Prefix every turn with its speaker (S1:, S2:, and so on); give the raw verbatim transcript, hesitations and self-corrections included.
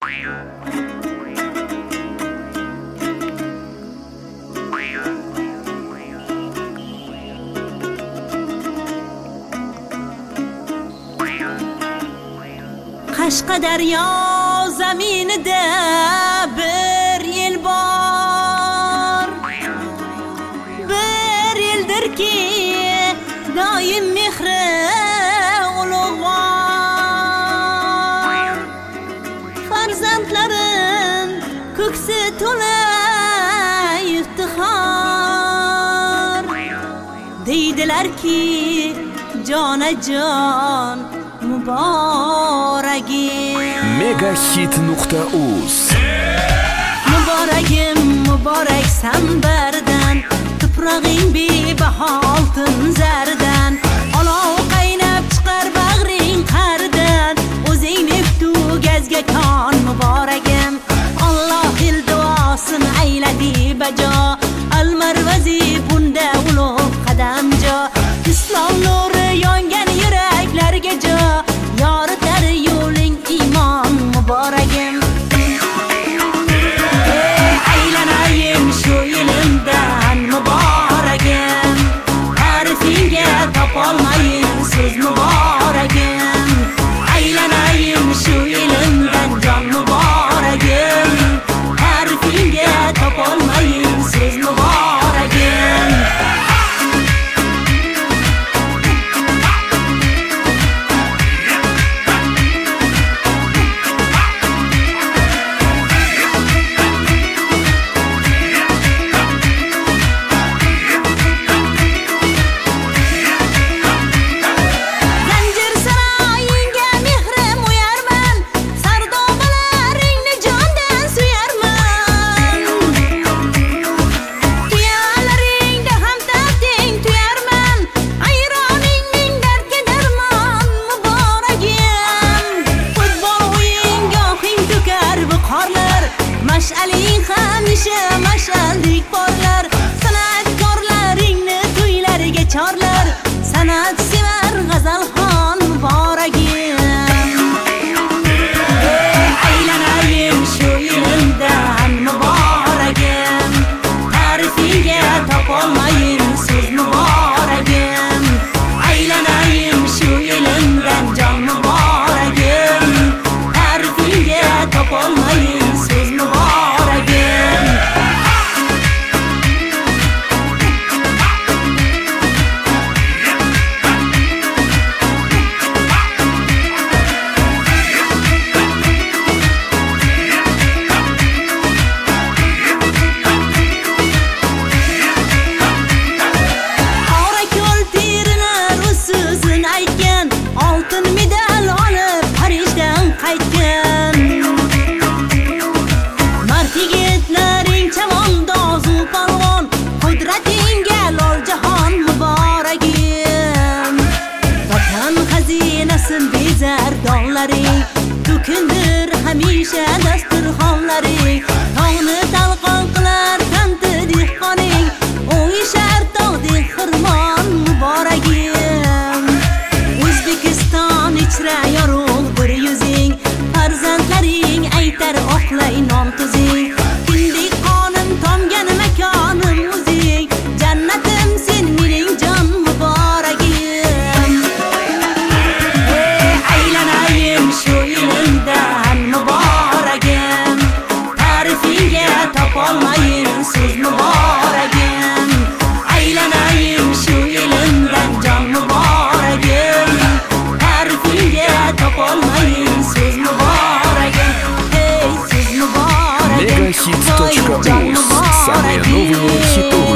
S1: Qashqadaryo zaminida bir yil bor, bir yildirki doim mehri ulug'vor. Farzandlarim ko'ksi to'la iftixor, deydilarki jonajon muboragim.
S2: megahit nuqta uz
S1: Muboragim, muborak sambardan, tuprog'ing bebaho oltin zardan. Olov qaynab chiqar bag'ring qardan, o'zing neftu gazga kon muboragim. Alloh il duosini ayladi bajo, al-Marvazi bunda ulug' qadamjo. Islom nuri yongan yuraklarga jo, yoritar yo'ling iymon muboragim. Aylanayim shu ilimdan muboragim, ta'rifingga topolmayin so'z muboragim. Aylanayim shu ilimdan jon muboragim, ta'rifingga topolmayin so'z muboragim. Mash'aling hamisha mash'aldek porlar, san'atkorlaringni to'ylariga chorlar. San'at sevar g'azalxon muboragim. Aylanayim shu ilimdan muboragim, ta'rifingga topolmayin so'z muboragim. Aylanayim shu ilimdan jon muboragim, ta'rifingga topolmayin so'z muboragim. Qora ko'l terilar o'z so'zin aytgan, oltin medal olib Parijdan qaytgan. Mard yigitlaring chavandozu palvon, qudratingga lol jahon muboragim. Vatan xazinasin bezar donlaring, to'kindir hamisha dasturxonlaring. Tog'ni talqon qilar tanti dehqoning, o'yishar tog'dek xirmon muboragim. O'zbekiston ichra yorug' bir yuzing, farzandlaring aytar oqlay non tuzing. Kindik qonim tomgan makonim o'zing, jannatim sen mening jon muboragim. Aylanayim shu ilimdan muboragim, ta'rifingga topolmayin so'z muboragim. Aylanayim shu ilimdan jon muboragim, ta'rifingga topolmayin so'z muboragim. Hey, so'z muboragim.
S2: megahit точка uz. Самые новые хиты